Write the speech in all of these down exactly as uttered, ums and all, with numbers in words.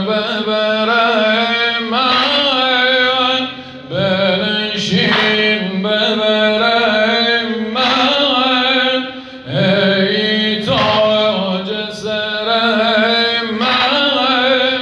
ببره من بنشین ببره من ای تاج سر من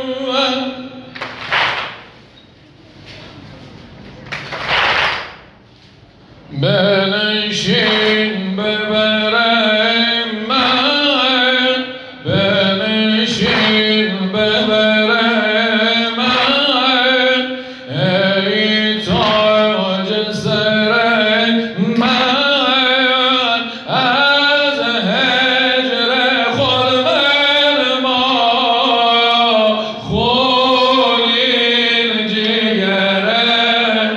بنشین ببره من بنشین ببره من ای تاج سر من از هجر خرمن ما خونین جگره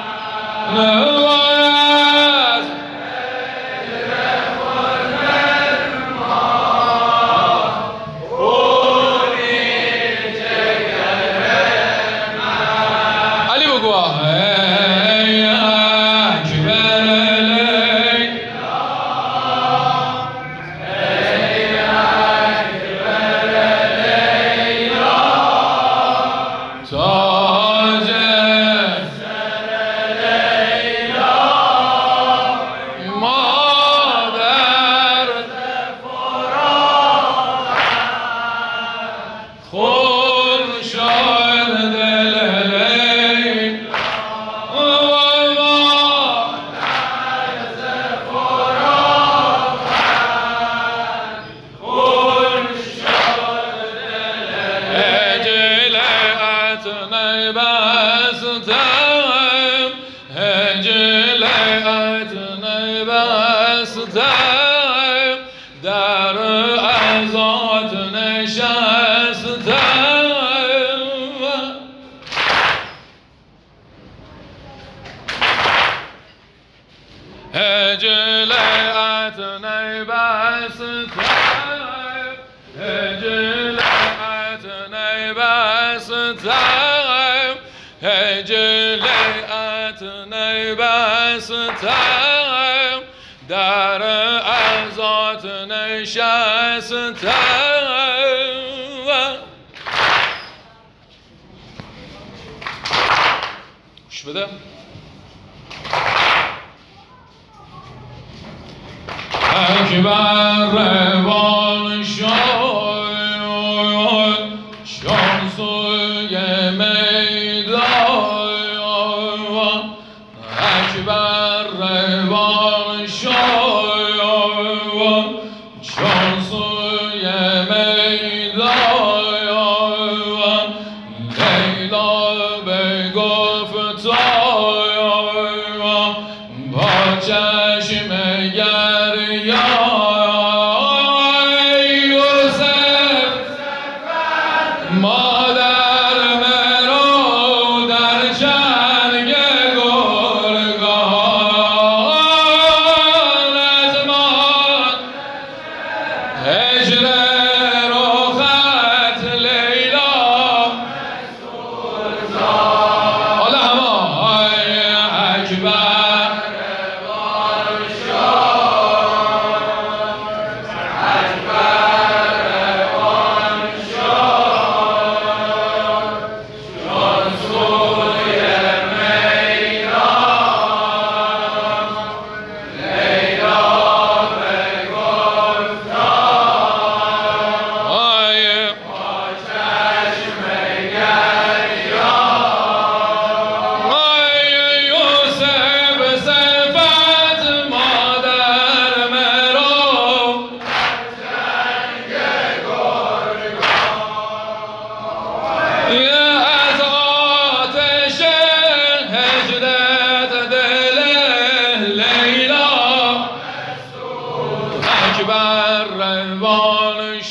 در عزات نشستم هجلت نیبستم هجلت نیبستم هجلت نیبستم در عزات نشستم گوش بده اکبر روان شد شد سوی میدان اکبر روان شد شد سوی میدان لیلا بگفت با چشم مادر مرو در جنگ گرگان از ما هجر رخت لیلا حالا همه اکبر روان شد اکبر روان اکبر روان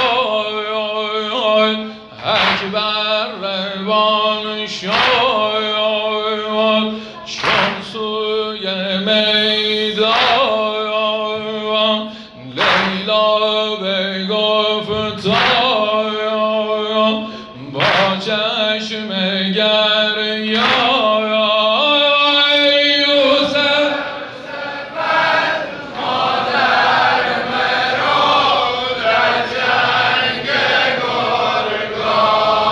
شد اکبر روان شد چون سوی میدان لیلا بگفت با چشم گریان Oh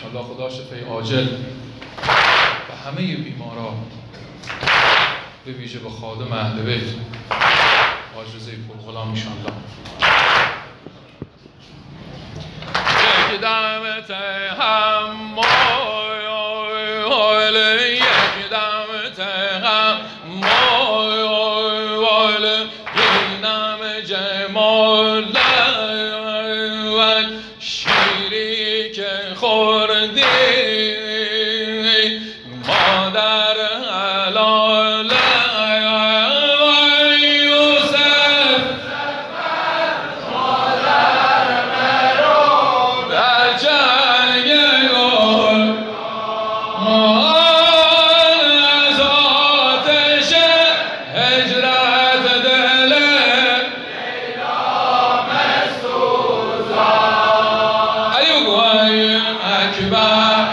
انشاءالله خدا شفای عاجل و همه بیمارا به ویژه به خادم اهل بیت عاجزه پرغلام انشاءالله. یک دمت هم مایل یک دمت هم مایل اینم جمال شیری که خوردی مادر حلال یوسف مادر مرو در جنگ گل از آتش هجرت دل لیلا مسوزان علی بگو ای اکبر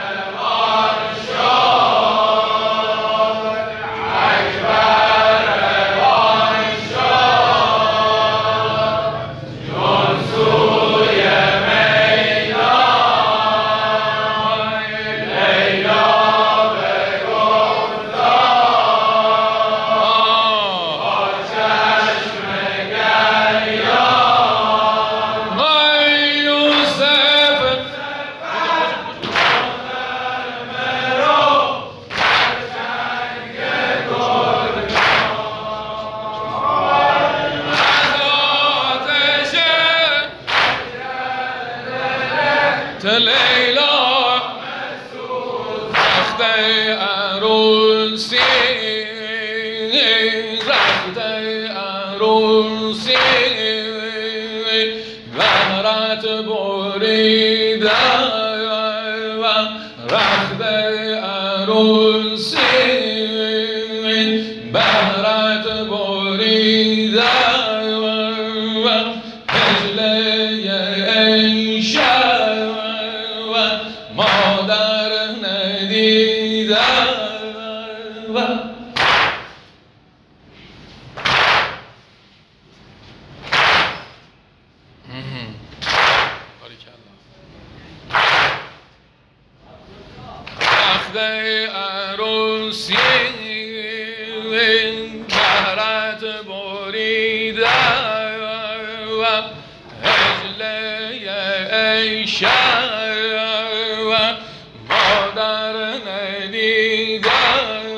لیلا رخت عروسی رخت عروسی بهرت بریده رخت عروسی بهرت بریده مادر ندیدم رخت عروسی بهرت بریدم هجله عیشم مادر ندیدم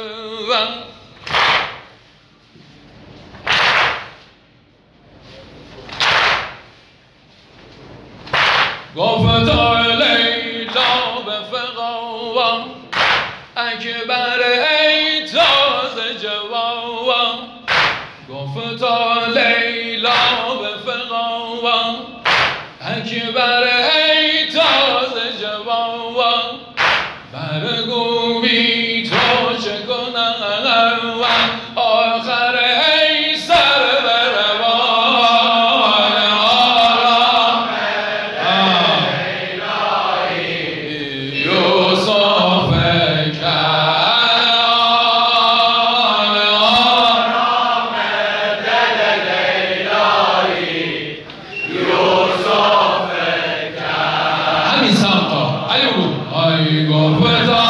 گفتا لیلا به فقاوام اکبر ای تازه جوابم گفتا لیلا به فقاوام اکبر ای تازه جوابم برگو بی تو چه کنم آخر ای سر بروان آرام لیلایی یوسف کنعان آرام دل لیلایی یوسف کنعان همین سمتا علی بگو ای گفتا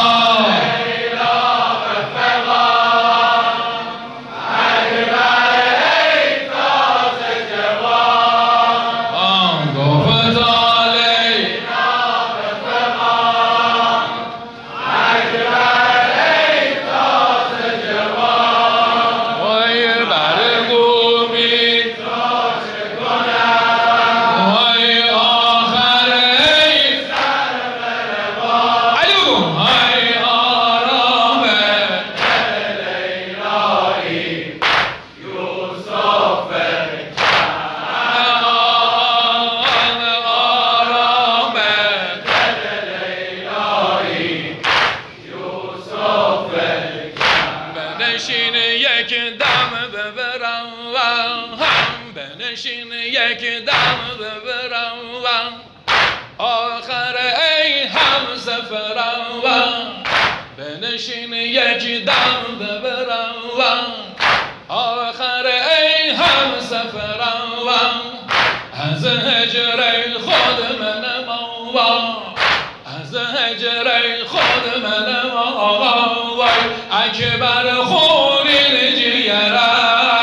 بنشین یک دم ببرم هم بنشین یک دم ببرم آخر ای هم سفرم بنشین یک دم ببرم آخر ای هم سفرم از هجر خود من مولا از هجر خود منم آقا وای اکبر خونین جیرم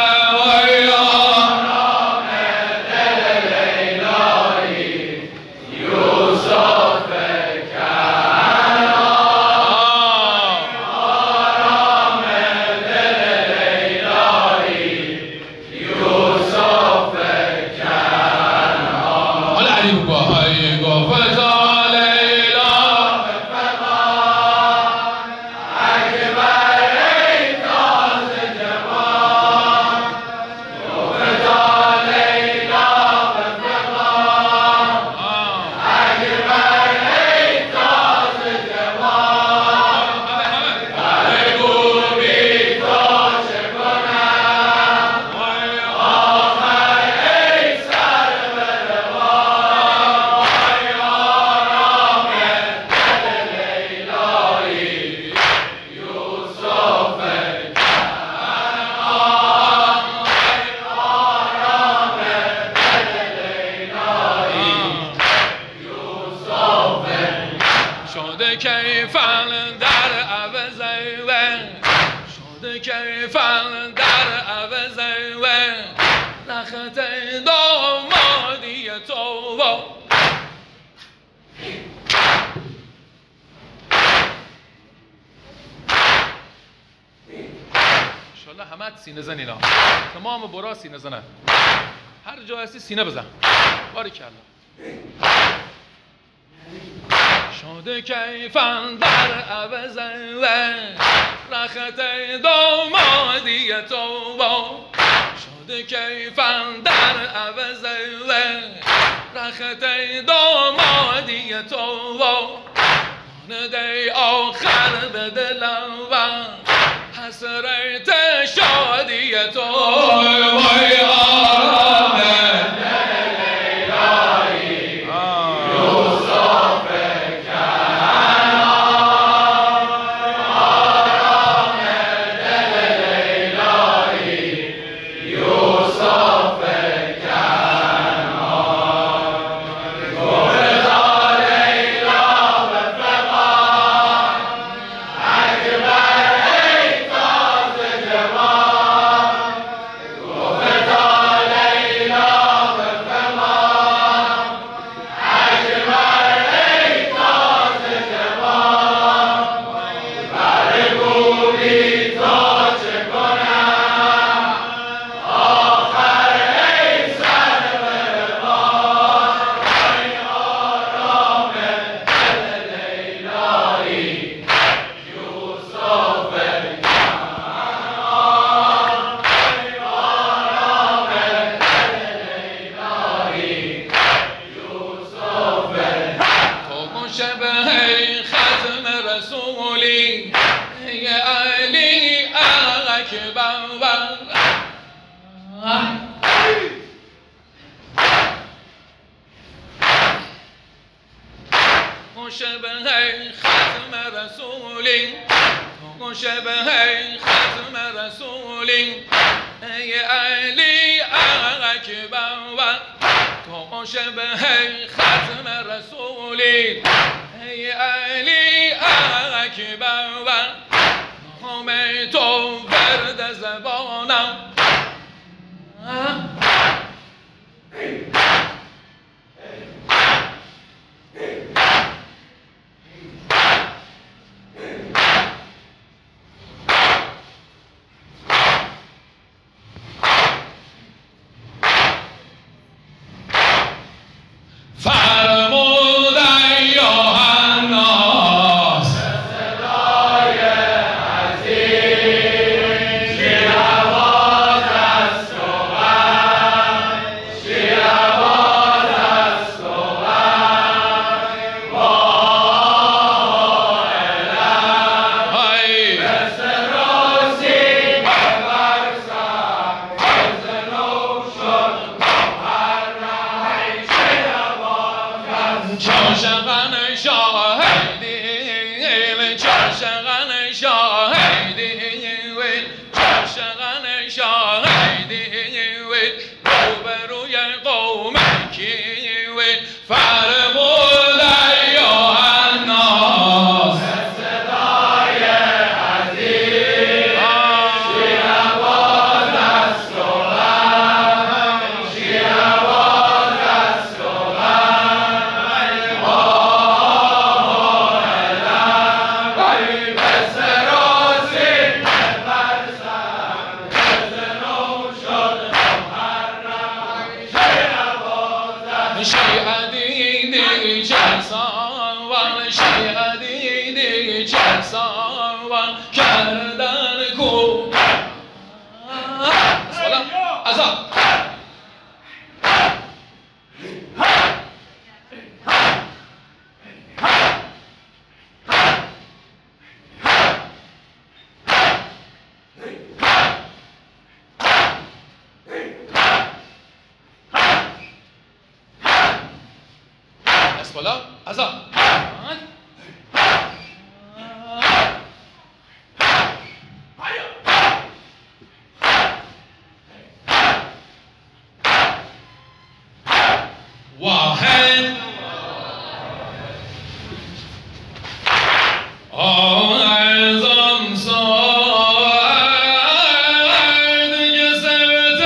همه سینه زن اینا تمام برا سینه زنن هر جا هستی سینه بزن باریکلا شده کیفن در عوض رخت دامادی تو با شده کیفن در عوض رخت دامادی تو با نده آخر به دلم حسرت شادی تو وای آرام دل لیلایی یوسف کنعان آرام دل لیلایی یوسف کنعان گفتا لیلا به فغان اکبر شبه ختم رسولی تو شبه ختم رسولی ای علی اکبر تو شبه ختم رسولی ای علی اکبر نام تو برد زبانم فرمود ای یوحنا بالا ازا واحد آزان ساعد گسبت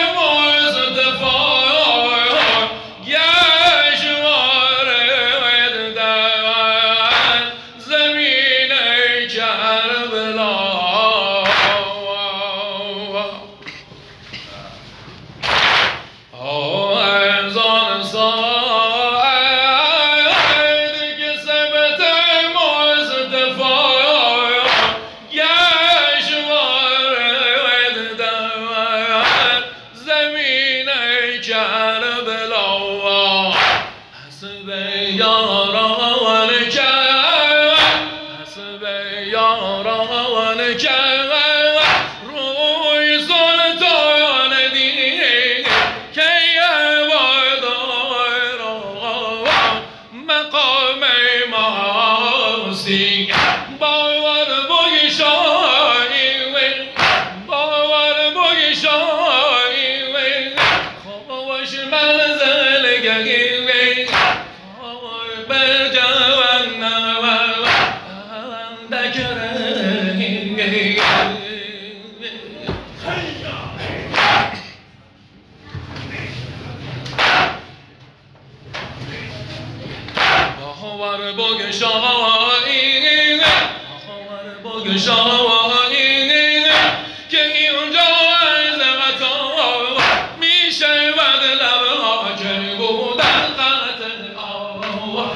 مصطفی گشوار در زمین کربلا آزان ساعد گسبت مصطفی گشوار در زمین کربلا حسب یاران کرد حسب یاران کرد روی سلطان دین که وادار مقام ماسی باور بگشایی باور بگشایی خوش منزل گهی بر جوان دکره باور بگشایی باور بگشایی که اینجا از غطا میشه ود لبها که بودن قتل آوا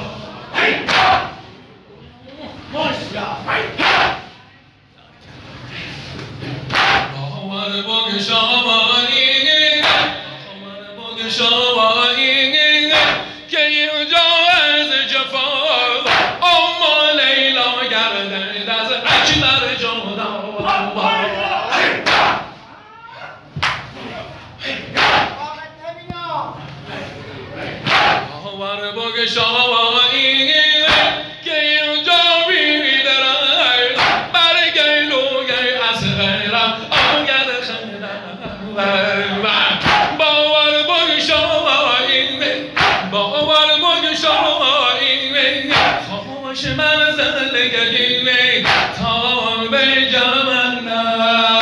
باور بگشایی باور بگشایی که اینجا از جفا اما لیلا گردد از اکبر جدا باور بگشایی که اینجا بیدرد بر گلوی از غیرم آید خیرم باور بگشایی باور بگشایی خوش منزل گهی تا به جمنم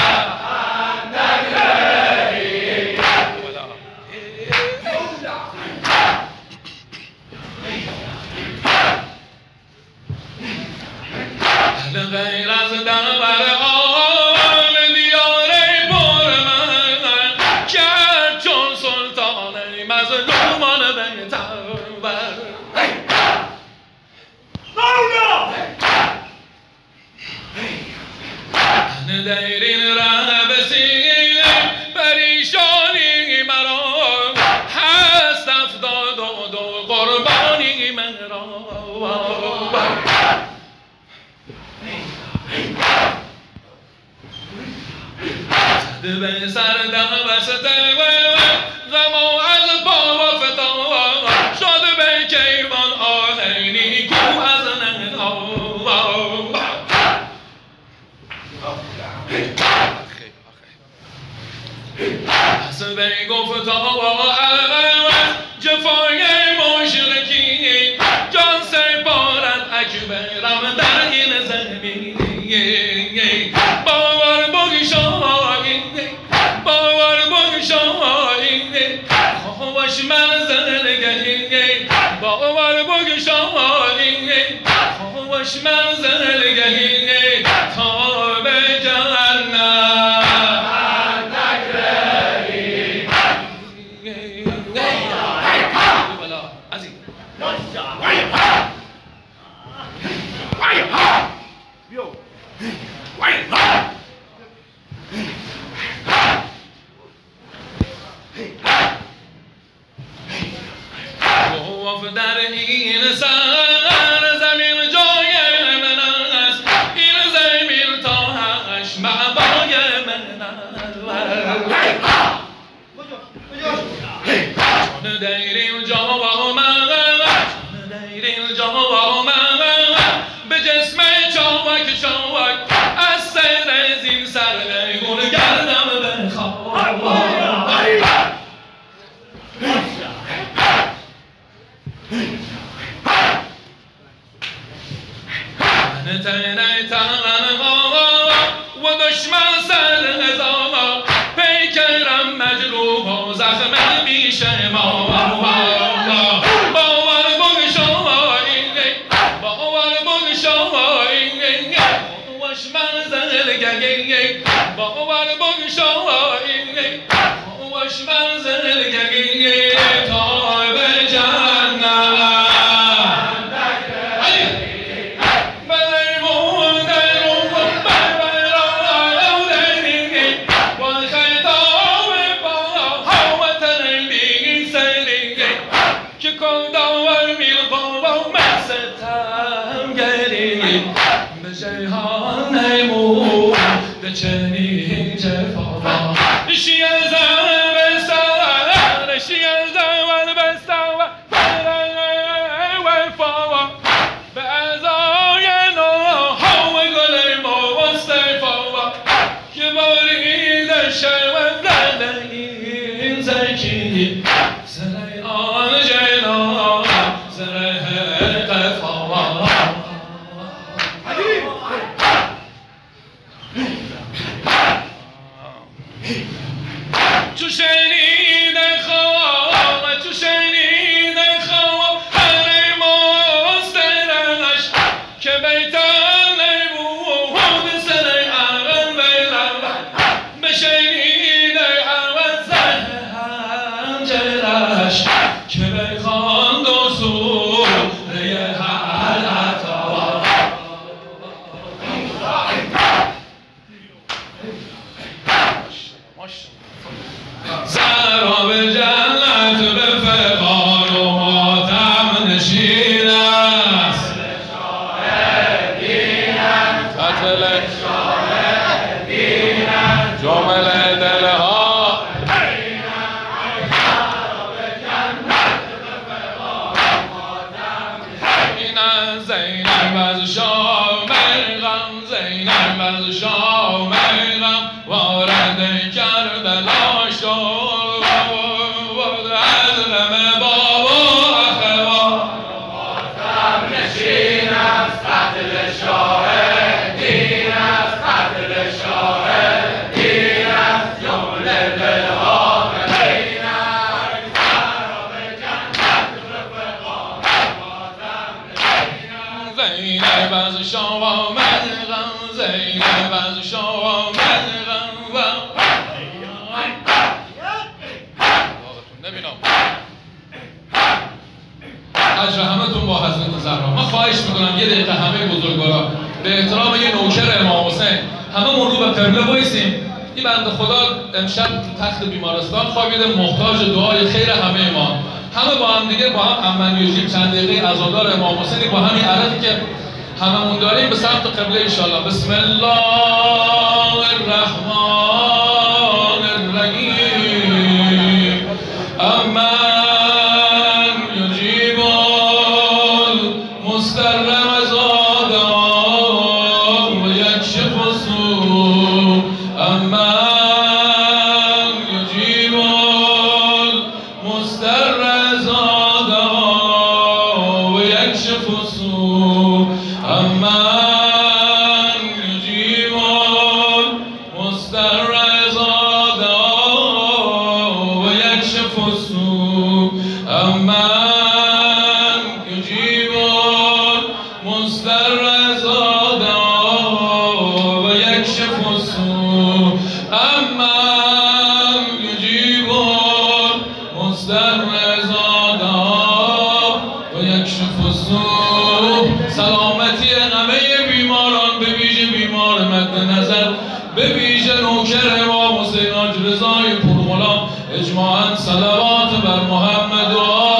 غیر از دنبر آل دیار پر من کرد چون سلطان مظلومان بهتر دیرین ره بسید پریشانی مرا هست افتاد و دو قربانی مرا زده به سر دمسته غم از پا و فتا شده به کیوان آهنی کو از نها حسب گفتا و جفای مشرکی جان سپارد اکبرم در این زمین باور بگشایی باور بگشایی خوش منزل گهی باور بگشایی خوش منزل گهی تا به جهنم در این سر زمین جای من است تنه تنها و دشمن سر هزار پیکرم مجروح و زخم بیش ما باور بگشا باور بگشا دشمن زلگگی باور بگشا دشمن زلگگی تا به جنت چنین جفا شی از اول سر شی از اول بستر و فا به ازای نها و گل ما مصطفا که بارید شود در این زکی سر آن جنا سر قفا تو شنیده خواه تو شنیده خواه هر مسترش که بیتن بود سر اول بیرم بشنیده اول زه هنجرش که بیخواند و سوره هر عطا سراب جنت به فقار و ماتم نشین است قتل جمله دلها این از زینب از شامرغم زینب از شامرغم وارد کربلا شد از غم بابا اخوان ماتم نشین است قتل شاهدین است قتل شاهدین است جمله دلها بین است سراب جنت رفقا ماتم نشین است زینب از شامرغم زینب از شامرغم نبینم اجر همتون با حضرت زهرا. من خواهش میکنم یه دقیقه همه بزرگوارا به احترام یه نوکر امام حسین همه من رو به قبله وایسیم. این بنده خدا امشب تخت بیمارستان خوابیده محتاج دعای خیر همه ما. همه با هم دیگه با هم هم‌منیوژیم چند دقیقه عزادار امام حسینی با همین عرفی که هممون داریم به سمت قبله انشاءالله. بسم الله الرحمن الرحیم. امن یجیب المضطر عزادا و یکشف السوء. امن یجیب المضطر عزادا و یکشف السوء. امن یجیب المضطر عزادا و یکشف السوء. امن یجیب المضطر عزادا و یکشف السوء. امن یجیب المضطر عزادا و یکشف السوء. سلامتی همه بیماران به ویژه بیمار مد نظر به ویژه نوکر امام حسین حاج رضای پرغلام اجماعاً صلوات بر محمد و